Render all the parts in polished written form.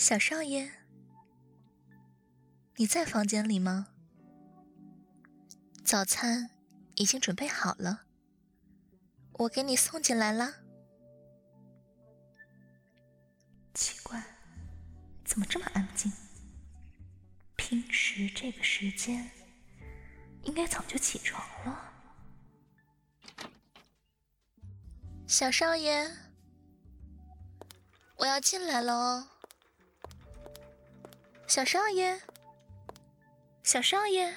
小少爷，你在房间里吗？早餐已经准备好了，我给你送进来啦。奇怪，怎么这么安静？平时这个时间应该早就起床了。小少爷，我要进来了哦。小少爷，小少爷，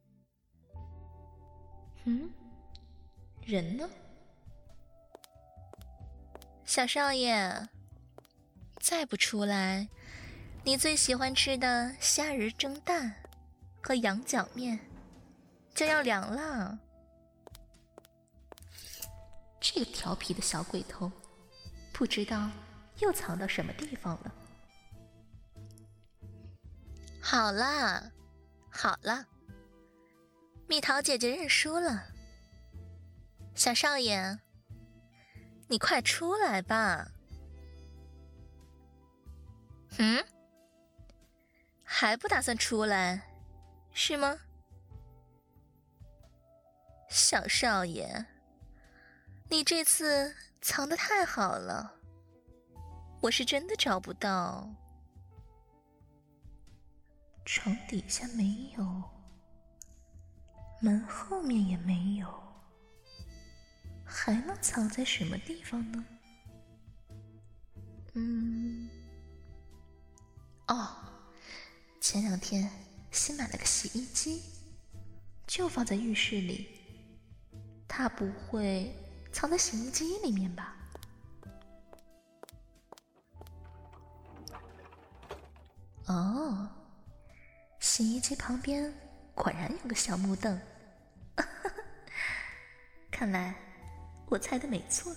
人呢？小少爷，再不出来，你最喜欢吃的虾仁蒸蛋和羊角面就要凉了。这个调皮的小鬼头，不知道又藏到什么地方了。好啦，好啦，蜜桃姐姐认输了。小少爷，你快出来吧。还不打算出来，是吗？小少爷，你这次藏得太好了，我是真的找不到。床底下没有，门后面也没有，还能藏在什么地方呢？前2天新买了个洗衣机，就放在浴室里。它不会藏在洗衣机里面吧？哦，洗衣机旁边果然有个小木凳。看来我猜的没错。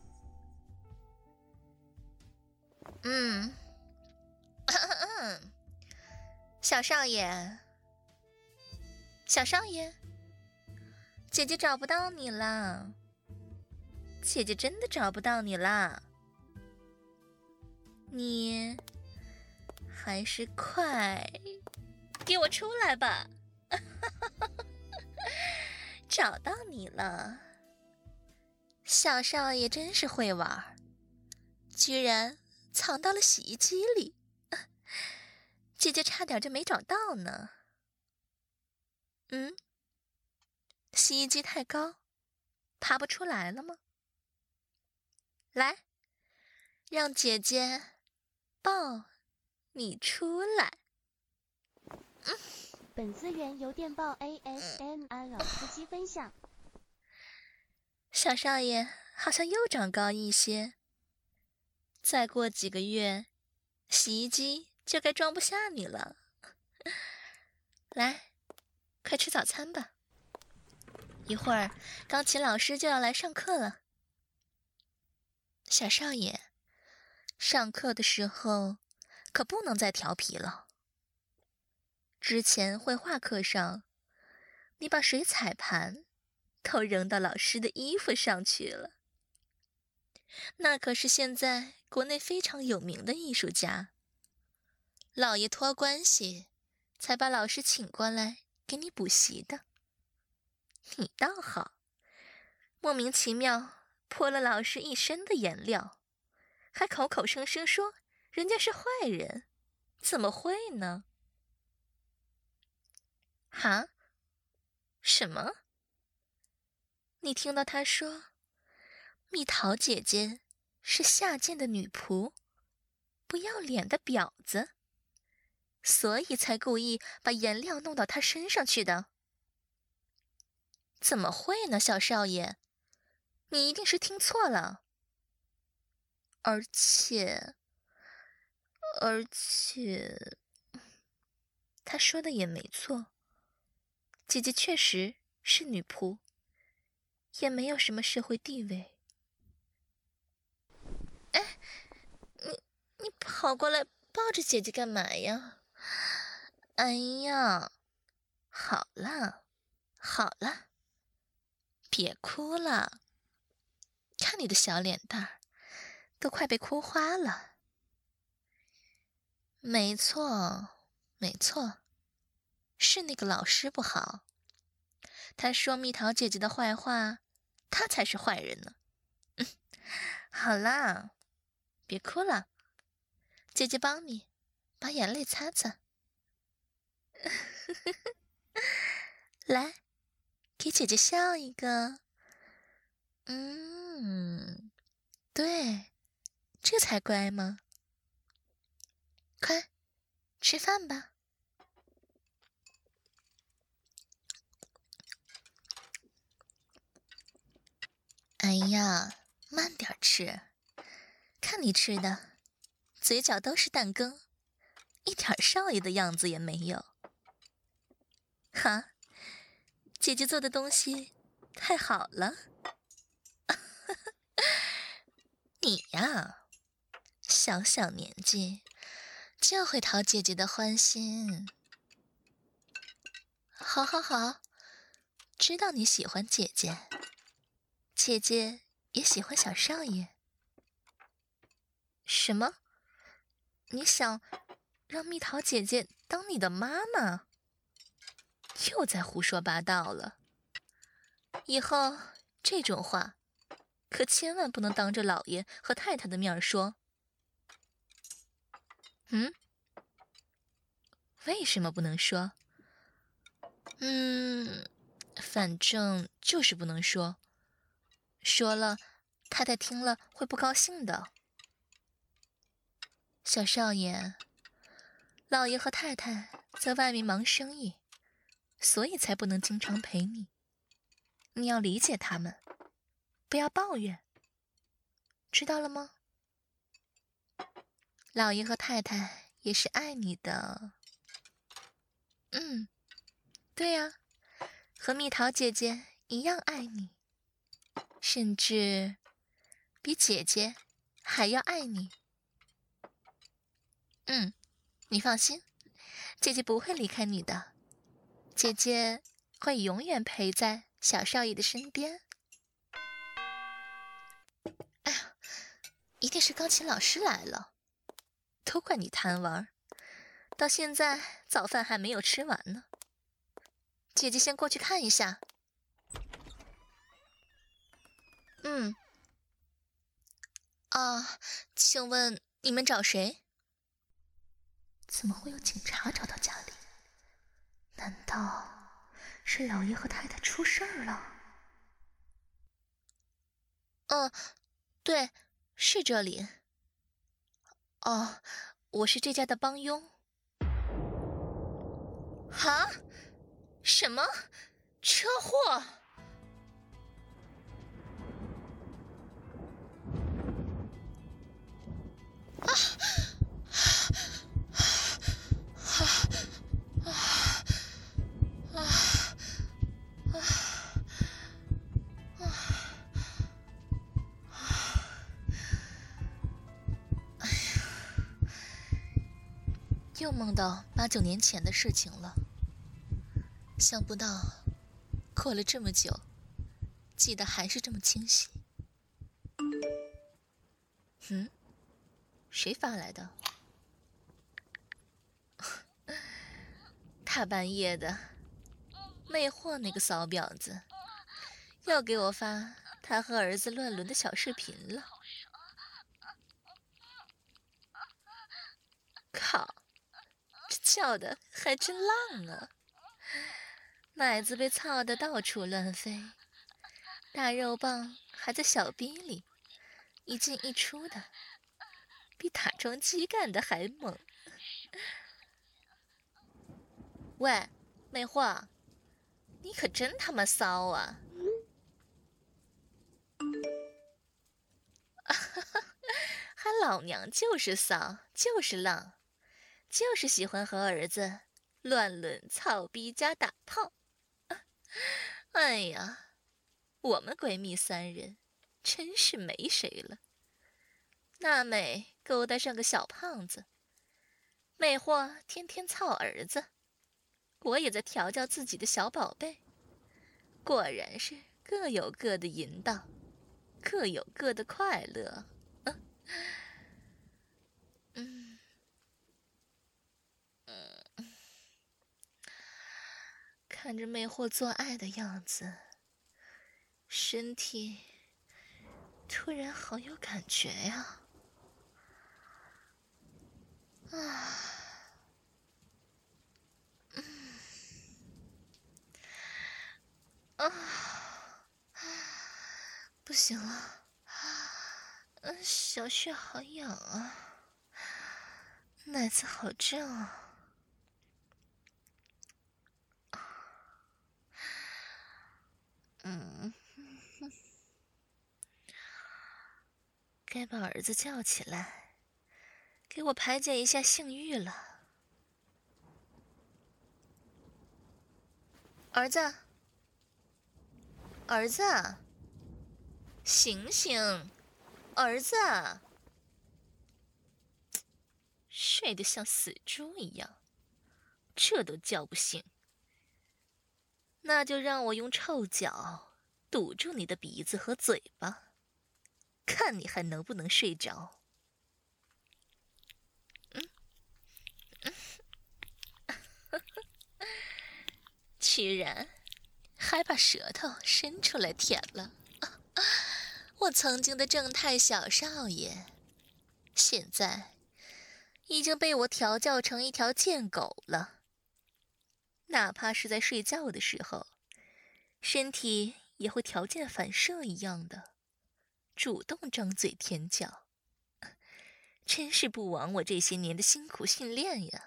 小少爷，小少爷，姐姐找不到你了，姐姐真的找不到你啦，你还是快给我出来吧。找到你了，小少爷真是会玩，居然藏到了洗衣机里，姐姐差点就没找到呢。洗衣机太高，爬不出来了吗？来，让姐姐抱你出来。 本资源由电报 ASMR 司机分享。 小少爷好像又长高一些，再过几个月，洗衣机就该装不下你了。来，快吃早餐吧，一会儿钢琴老师就要来上课了。小少爷，上课的时候可不能再调皮了。之前绘画课上，你把水彩盘都扔到老师的衣服上去了。那可是现在国内非常有名的艺术家，老爷托关系才把老师请过来给你补习的。你倒好，莫名其妙泼了老师一身的颜料，还口口声声说人家是坏人，怎么会呢？哈？什么？你听到他说蜜桃姐姐是下贱的女仆，不要脸的婊子，所以才故意把颜料弄到她身上去的？怎么会呢，小少爷？你一定是听错了。而且，他说的也没错，姐姐确实是女仆，也没有什么社会地位。哎，你跑过来抱着姐姐干嘛呀？哎呀，好了，好了，别哭了，看你的小脸蛋儿，都快被哭花了。 没错，没错，是那个老师不好。他说蜜桃姐姐的坏话，他才是坏人呢。好啦，别哭了，姐姐帮你把眼泪擦擦。来，给姐姐笑一个。对，这才乖嘛。快，吃饭吧。哎呀，慢点吃，看你吃的，嘴角都是蛋羹，一点少爷的样子也没有。哈，姐姐做的东西太好了。你呀，小小年纪就会讨姐姐的欢心。好好好，知道你喜欢姐姐，姐姐也喜欢小少爷。什么？你想让蜜桃姐姐当你的妈妈？又在胡说八道了。以后这种话可千万不能当着老爷和太太的面说。为什么不能说？反正就是不能说。说了，太太听了会不高兴的。小少爷，老爷和太太在外面忙生意，所以才不能经常陪你。你要理解他们，不要抱怨，知道了吗？老爷和太太也是爱你的。对呀，和蜜桃姐姐一样爱你，甚至比姐姐还要爱你。你放心，姐姐不会离开你的，姐姐会永远陪在小少爷的身边。哎呀，一定是钢琴老师来了，都怪你贪玩，到现在早饭还没有吃完呢。姐姐先过去看一下。请问你们找谁？怎么会有警察找到家里？难道是老爷和太太出事儿了？对，是这里。哦，我是这家的帮佣。哈？什么？车祸？又梦到8、9年前的事情了。想不到，过了这么久，记得还是这么清晰。谁发来的？大半夜的，魅惑那个骚婊子，又给我发他和儿子乱伦的小视频了。靠，这叫的还真浪啊！奶子被操得到处乱飞，大肉棒还在小逼里，一进一出的，比打桩机干的还猛。喂，魅惑，你可真他妈骚啊！还老娘就是骚，就是浪，就是喜欢和儿子乱伦、操逼加打炮。哎呀，我们闺蜜3人真是没谁了。娜美勾搭上个小胖子，魅惑天天操儿子，我也在调教自己的小宝贝。果然是各有各的淫荡，各有各的快乐。 看着魅惑做爱的样子，身体突然好有感觉呀！不行了，小穴好痒啊，奶子好胀啊。该把儿子叫起来，给我排解一下性欲了。儿子，儿子，醒醒，儿子，睡得像死猪一样，这都叫不醒。那就让我用臭脚堵住你的鼻子和嘴巴，看你还能不能睡着。居然还把舌头伸出来舔了，我曾经的正太小少爷，现在已经被我调教成一条贱狗了。哪怕是在睡觉的时候，身体也会条件反射一样的主动张嘴舔脚，真是不枉我这些年的辛苦训练呀。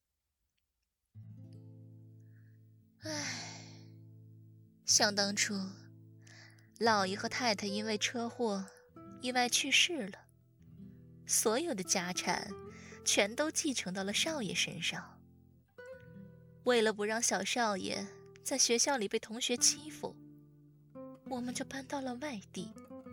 唉，想当初，老爷和太太因为车祸意外去世了，所有的家产全都继承到了少爷身上。为了不让小少爷在学校里被同学欺负，我们就搬到了外地。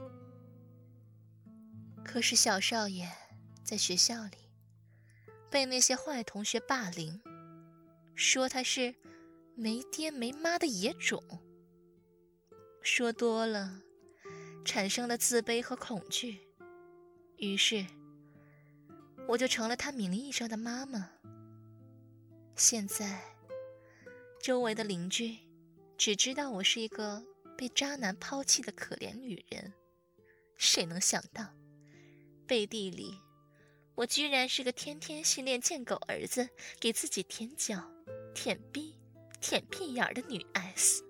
可是小少爷在学校里被那些坏同学霸凌，说他是没爹没妈的野种，说多了产生了自卑和恐惧，于是我就成了他名义上的妈妈。现在周围的邻居只知道我是一个被渣男抛弃的可怜女人，谁能想到背地里我居然是个天天训练贱狗儿子给自己舔脚、舔逼、舔屁眼儿的女 S。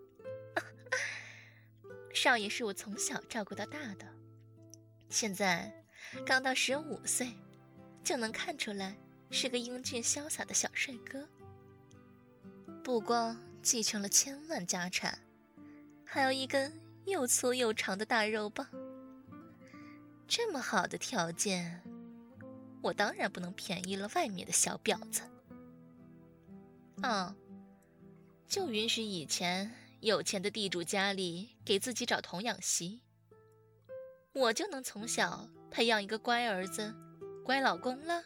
少爷是我从小照顾到大的，现在刚到15岁，就能看出来是个英俊潇洒的小帅哥。不光继承了1000万家产，还有一根又粗又长的大肉棒。这么好的条件，我当然不能便宜了外面的小婊子。就允许以前有钱的地主家里给自己找童养媳，我就能从小培养一个乖儿子、乖老公了。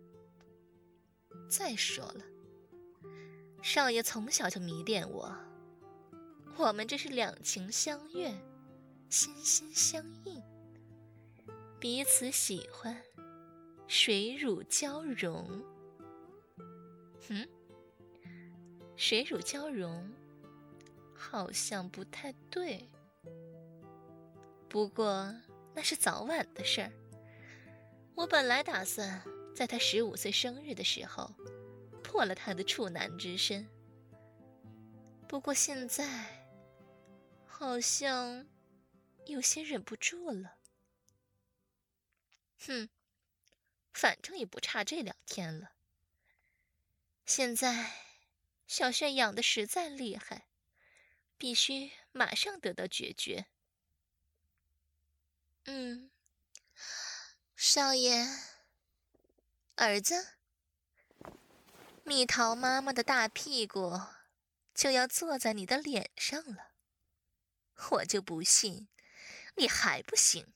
再说了，少爷从小就迷恋我，我们这是两情相悦，心心相印，彼此喜欢，水乳交融。水乳交融好像不太对，不过那是早晚的事儿。我本来打算在他15岁生日的时候破了他的处男之身，不过现在好像有些忍不住了。反正也不差这2天了。现在小炫痒得实在厉害，必须马上得到解决。少爷，儿子，蜜桃妈妈的大屁股就要坐在你的脸上了，我就不信你还不行。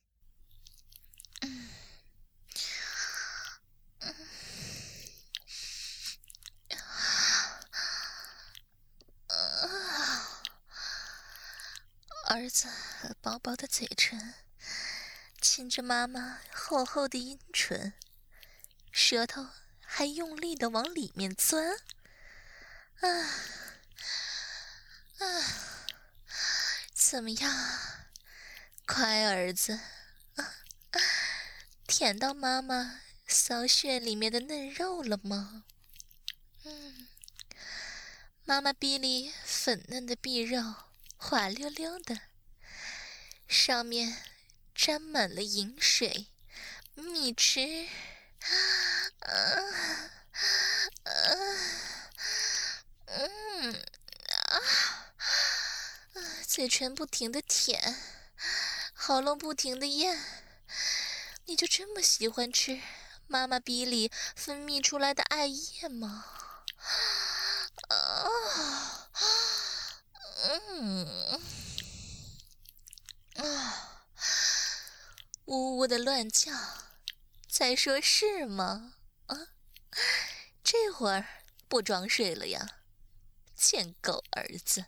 儿子薄薄的嘴唇亲着妈妈厚厚的阴唇，舌头还用力地往里面钻。 怎么样，乖儿子？舔到妈妈骚穴里面的嫩肉了吗？妈妈逼里粉嫩的臂肉滑溜溜的，上面沾满了饮水、蜜汁，嘴唇不停的舔，喉咙不停的咽。你就这么喜欢吃妈妈逼里分泌出来的艾叶吗？呜呜的乱叫，在说是吗？这会儿不装睡了呀，贱狗儿子！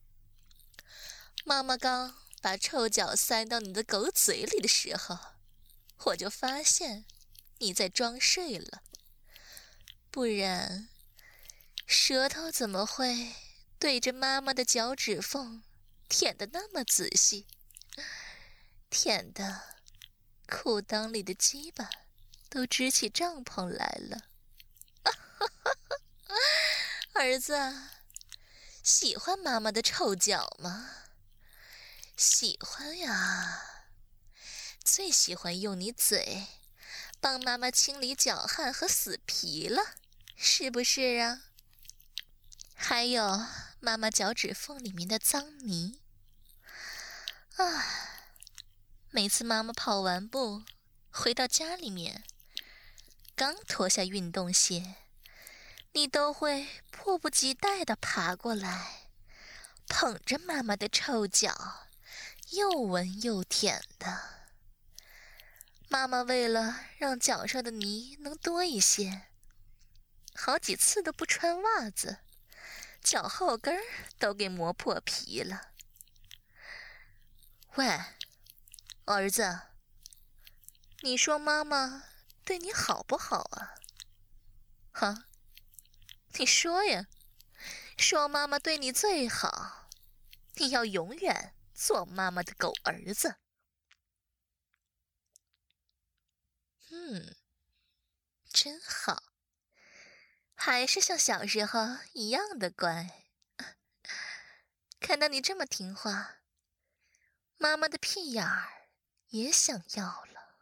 妈妈刚把臭脚塞到你的狗嘴里的时候，我就发现你在装睡了，不然舌头怎么会对着妈妈的脚趾缝舔得那么仔细，舔得裤裆里的鸡巴都支起帐篷来了。儿子，喜欢妈妈的臭脚吗？喜欢呀，最喜欢用你嘴帮妈妈清理脚汗和死皮了，是不是啊？还有妈妈脚趾缝里面的脏泥每次妈妈跑完步回到家里面，刚脱下运动鞋，你都会迫不及待地爬过来，捧着妈妈的臭脚，又闻又舔的。妈妈为了让脚上的泥能多一些，好几次都不穿袜子，脚后跟都给磨破皮了。喂，儿子，你说妈妈对你好不好啊？哈，你说呀，说妈妈对你最好，你要永远做妈妈的狗儿子。真好，还是像小时候一样的乖。看到你这么听话，妈妈的屁眼儿也想要了。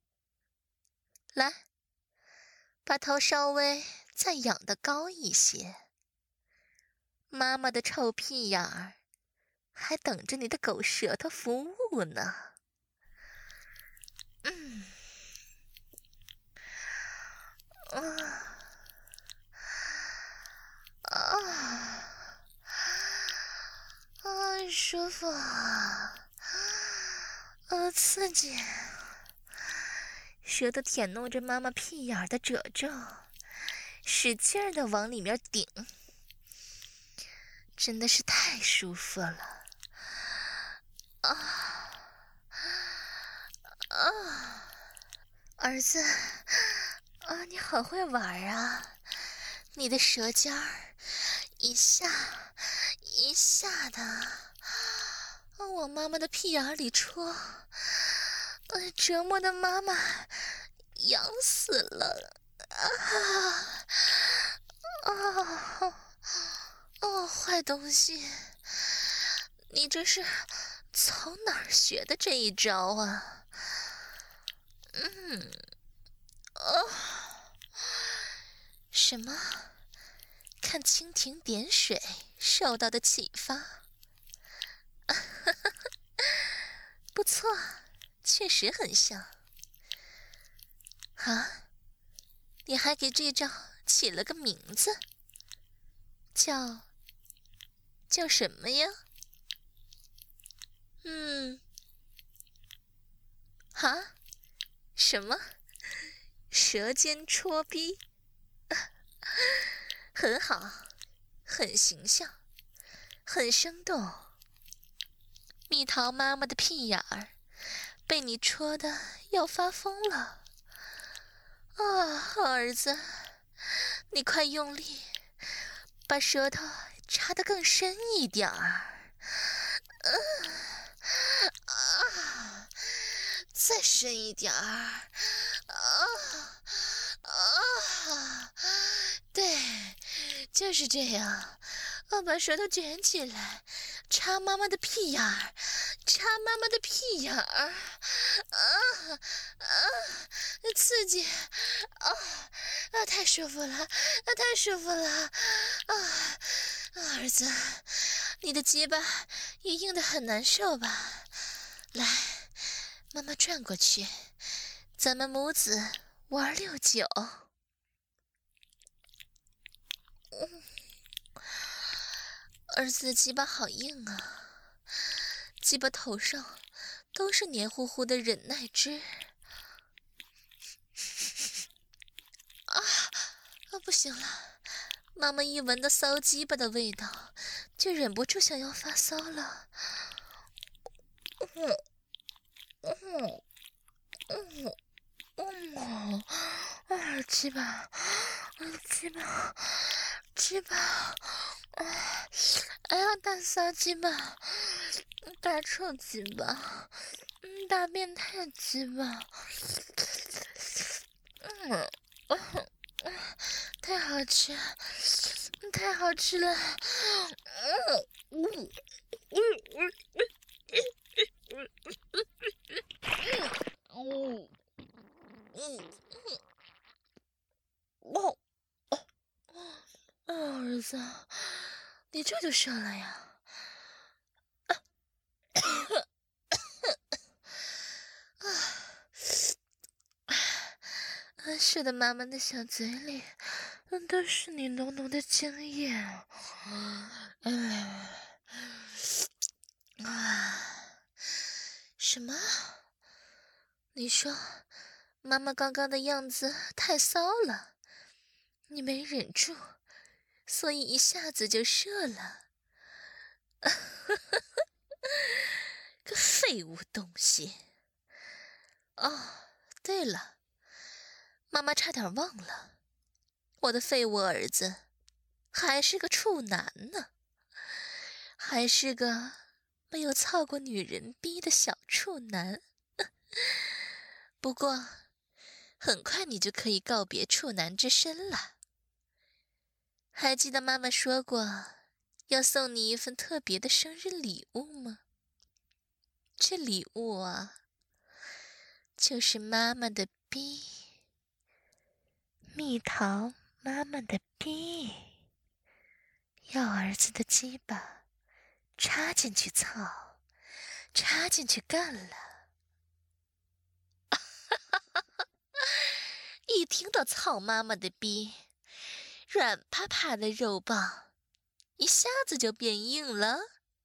来，把头稍微再仰得高一些，妈妈的臭屁眼儿还等着你的狗舌头服务呢。舒服，刺激，舌头舔弄着妈妈屁眼儿的褶皱，使劲儿地往里面顶，真的是太舒服了。儿子，你好会玩啊！你的舌尖儿一下一下的往妈妈的屁眼里戳，折磨的妈妈痒死了。坏东西，你这是从哪儿学的这一招啊？什么？看蜻蜓点水受到的启发？不错，确实很像。你还给这招起了个名字，叫什么呀？什么？舌尖戳逼？很好，很形象，很生动。蜜桃妈妈的屁眼儿被你戳得要发疯了。儿子，你快用力，把舌头插得更深一点儿。再深一点儿。对，就是这样。我把舌头卷起来，插妈妈的屁眼儿，插妈妈的屁眼儿。刺激！太舒服了，太舒服了！儿子，你的鸡巴也硬得很难受吧？来，妈妈转过去，咱们母子玩69。儿子的鸡巴好硬啊，鸡巴头上都是黏糊糊的忍耐汁。不行了，妈妈一闻到骚鸡巴的味道，就忍不住想要发骚了。鸡巴，鸡巴，鸡巴，哎呀，大骚鸡巴，大臭鸡巴，大变态鸡巴，太好吃，太好吃了！儿子，你这就射了呀？射的妈妈的小嘴里都是你浓浓的精液。什么？你说妈妈刚刚的样子太骚了，你没忍住，所以一下子就射了。个废物东西！哦，对了，妈妈差点忘了，我的废物儿子还是个处男呢，还是个没有操过女人逼的小处男。不过很快你就可以告别处男之身了。还记得妈妈说过要送你一份特别的生日礼物吗？这礼物啊，就是妈妈的逼，蜜桃妈妈的逼，要儿子的鸡巴插进去操，插进去干了。一听到操妈妈的逼，软趴趴的肉棒一下子就变硬了。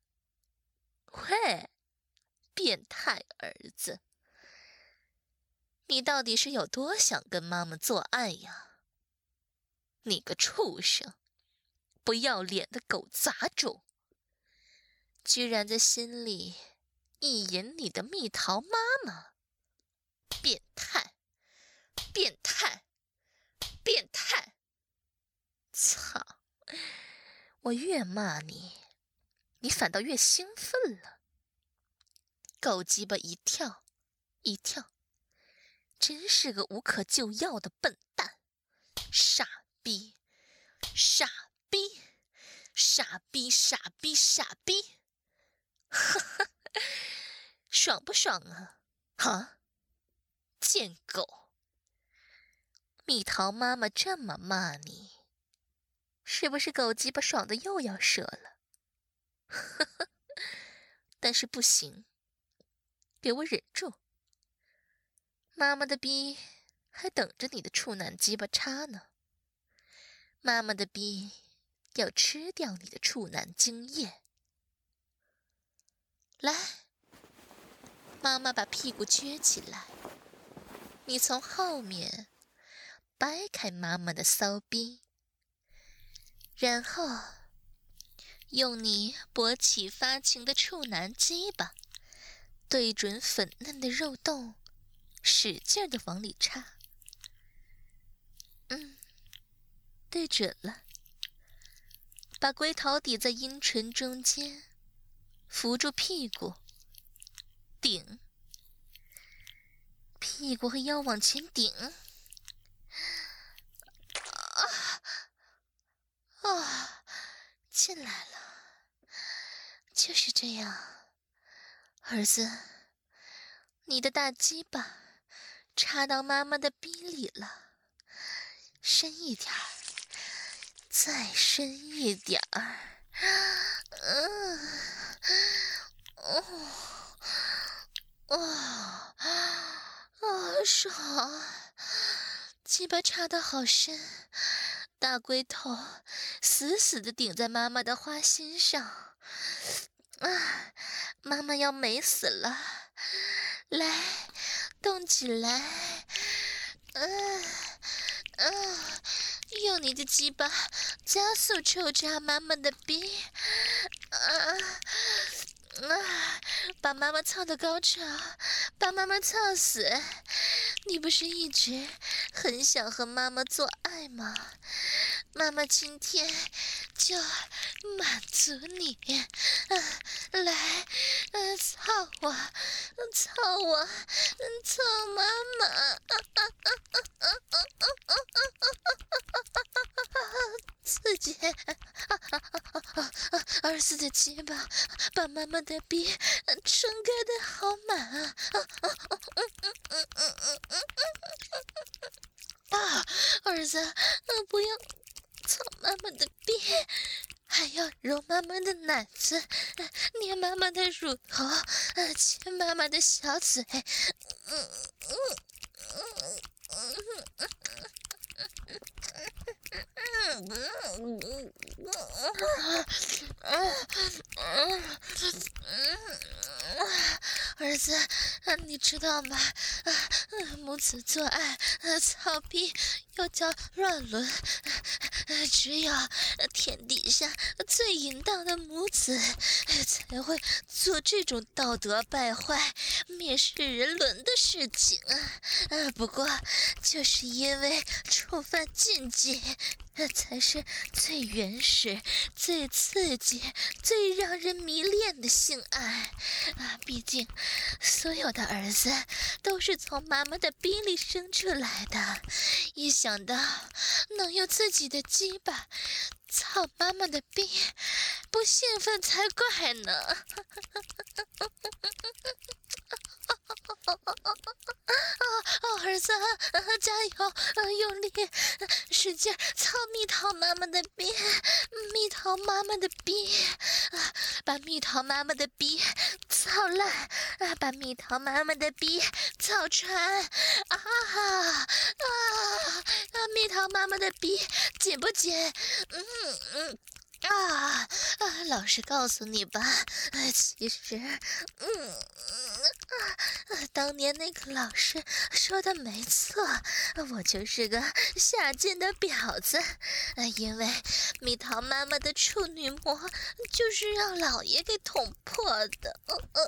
喂，变态儿子，你到底是有多想跟妈妈做爱呀？你个畜生，不要脸的狗杂种，居然在心里意淫你的蜜桃妈妈！变态，变态，变态！操！我越骂你，你反倒越兴奋了。狗鸡巴一跳一跳，真是个无可救药的笨蛋！傻逼，傻逼，傻逼，傻逼，傻逼！哈哈，爽不爽啊？哈，贱狗！蜜桃妈妈这么骂你，是不是狗鸡巴爽的又要射了？呵呵，但是不行，给我忍住！妈妈的逼还等着你的处男鸡巴插呢。妈妈的逼要吃掉你的处男精液。来，妈妈把屁股撅起来，你从后面掰开妈妈的骚逼，然后用你勃起发情的处男鸡巴对准粉嫩的肉洞，使劲地往里插。对准了。 把龟头抵在阴唇中间，扶住屁股，顶，屁股和腰往前顶。进来了，就是这样，儿子，你的大鸡巴插到妈妈的逼里了，深一点儿，再深一点儿，爽，鸡巴插得好深，大龟头死死地顶在妈妈的花心上，妈妈要美死了，来，动起来，用你的鸡巴加速抽插妈妈的逼，把妈妈操到高潮，把妈妈操死。你不是一直很想和妈妈做爱吗？妈妈今天就满足你，来，操我，操我，操妈妈，刺激，儿子的鸡巴把妈妈的逼撑开的好满啊！儿子，不要操妈妈的逼，还要揉妈妈的奶子，捏妈妈的乳头，亲妈妈的小嘴，儿子，你知道吗？母子做爱，操逼又叫乱伦，只有天底下最淫荡的母子才会做这种道德败坏、蔑视人伦的事情啊！不过就是因为触犯禁忌，才是最原始、最刺激、最让人迷恋的性爱啊！毕竟，所有的儿子都是从妈妈的逼里生出来的，一想到能用自己的鸡巴操妈妈的逼，不兴奋才怪呢！儿子，加油，用力，使劲操蜜桃妈妈的逼，蜜桃妈妈的逼，把蜜桃妈妈的逼操烂，把蜜桃妈妈的逼操穿，蜜桃妈妈的逼紧不紧？老实告诉你吧，其实，当年那个老师说的没错，我就是个下贱的婊子，因为蜜桃妈妈的处女膜就是让老爷给捅破的。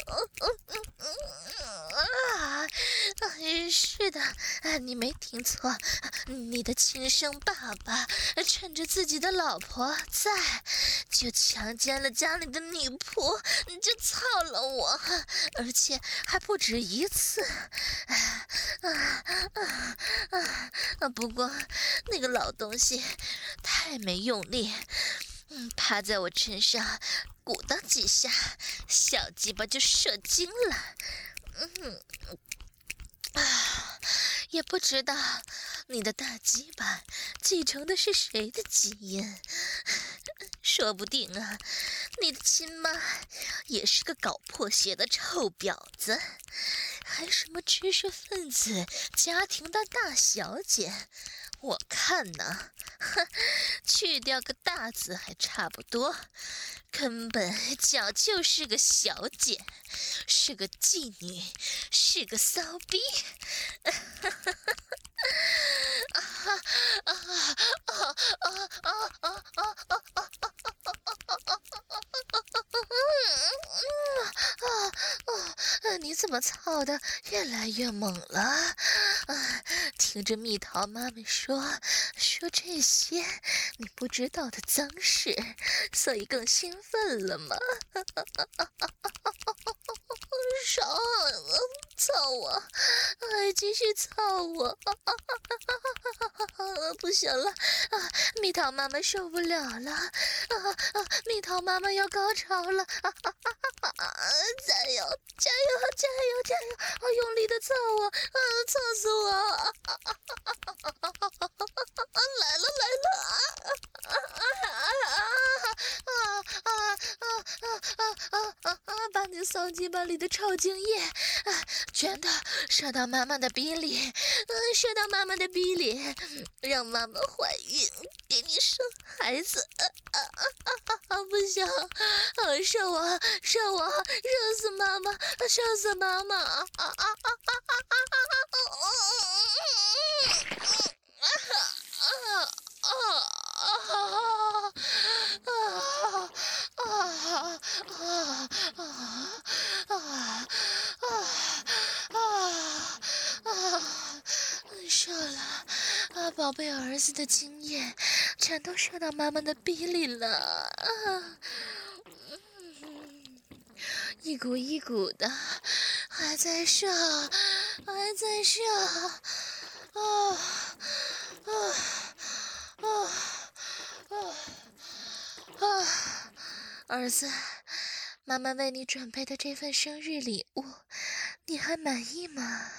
是的，你没听错，你的亲生爸爸趁着自己的老婆在，就强奸了家里的女仆，就操了我，而且还不止一次。不过那个老东西太没用力，趴在我身上鼓捣几下，小鸡巴就射精了。也不知道你的大鸡巴继承的是谁的基因，说不定啊，你的亲妈也是个搞破鞋的臭婊子，还什么知识分子家庭的大小姐。我看呢，去掉个大字还差不多，根本脚就是个小姐，是个妓女，是个骚逼。你怎么操的越来越猛了？啊，听着蜜桃妈妈说这些你不知道的脏事，所以更兴奋了吗？爽，操我！继续操我！不行了，蜜桃妈妈受不了了！蜜桃妈妈要高潮了！加油，加油，加油，加油！用力的操我！操死我！来了来了！把你骚鸡巴里的臭精液，全都射到妈妈的逼里，射到妈妈的逼里，让妈妈怀孕，给你生孩子。不行，射我，射我，射死妈妈，射死妈妈！射了，宝贝儿子的精液全都射到妈妈的逼里了，一股一股的，还在射，还在射，儿子，妈妈为你准备的这份生日礼物，你还满意吗？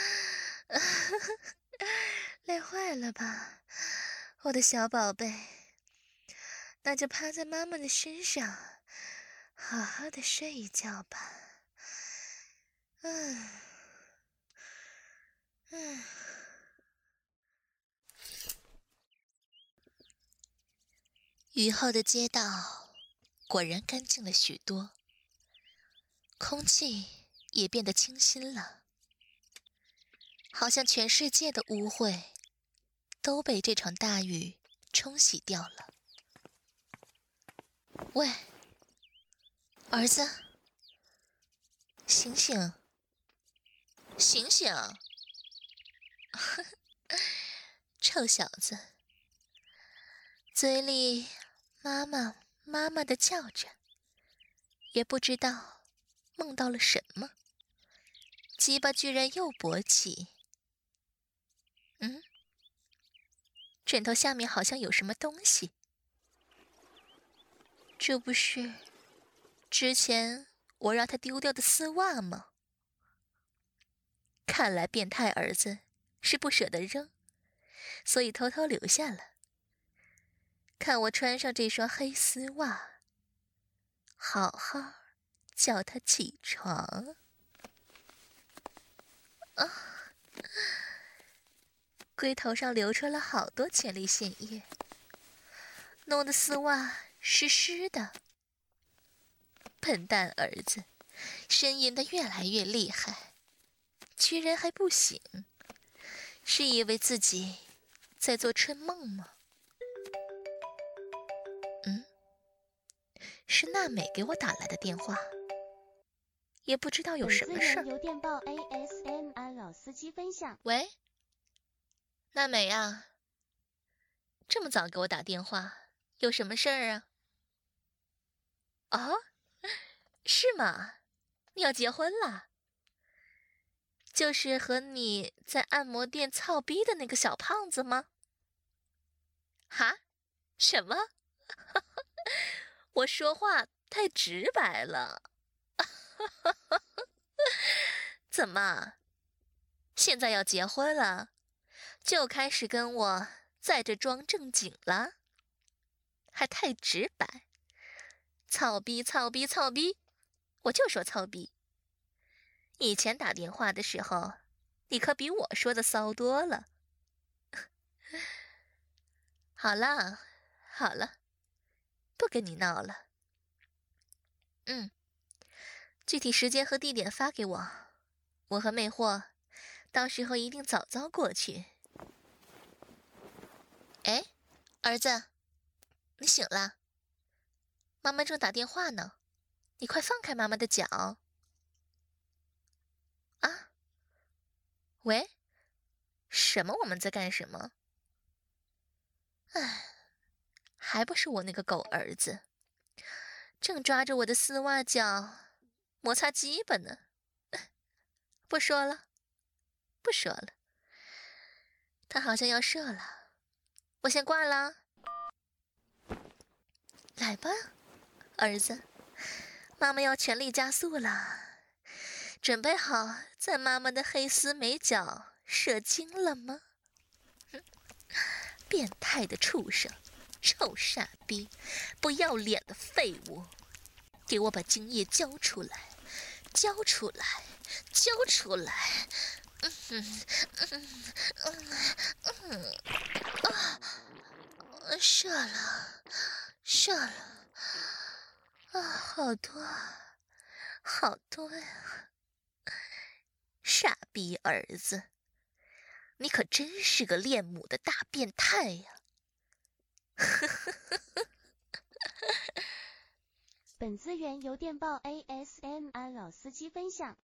累坏了吧，我的小宝贝？那就趴在妈妈的身上，好好的睡一觉吧。雨后的街道果然干净了许多，空气也变得清新了，好像全世界的污秽都被这场大雨冲洗掉了。喂，儿子，醒醒，醒醒！臭小子，嘴里妈妈妈妈的叫着，也不知道梦到了什么，鸡巴居然又勃起。枕头下面好像有什么东西，这不是之前我让他丢掉的丝袜吗？看来变态儿子是不舍得扔，所以偷偷留下了。看我穿上这双黑丝袜，好好叫他起床。龟头上流出了好多前列腺液，弄得丝袜湿湿的。笨蛋儿子，呻吟得越来越厉害，居然还不醒，是以为自己在做春梦吗？是娜美给我打来的电话，也不知道有什么事儿。 由电报 ASMR 老司机分享。 喂，娜美啊，这么早给我打电话，有什么事儿啊？哦，是吗？你要结婚了？就是和你在按摩店操逼的那个小胖子吗？哈？什么？我说话太直白了。怎么？现在要结婚了，就开始跟我在这装正经了？还太直白。操逼操逼操逼，我就说操逼。以前打电话的时候，你可比我说的骚多了。好了好了，不跟你闹了。具体时间和地点发给我，我和魅惑到时候一定早早过去。哎，儿子，你醒了？妈妈正打电话呢，你快放开妈妈的脚。 什么我们在干什么？唉，还不是我那个狗儿子，正抓着我的丝袜脚摩擦鸡巴呢。不说了，不说了，他好像要射了，我先挂了。来吧，儿子，妈妈要全力加速了，准备好在妈妈的黑丝美脚射精了吗？变态的畜生，臭傻逼，不要脸的废物，给我把精液交出来，交出来，交出来！射了，射了，啊，好多，好多呀！傻逼儿子，你可真是个恋母的大变态呀！ 本资源由电报 ASMR 老司机分享。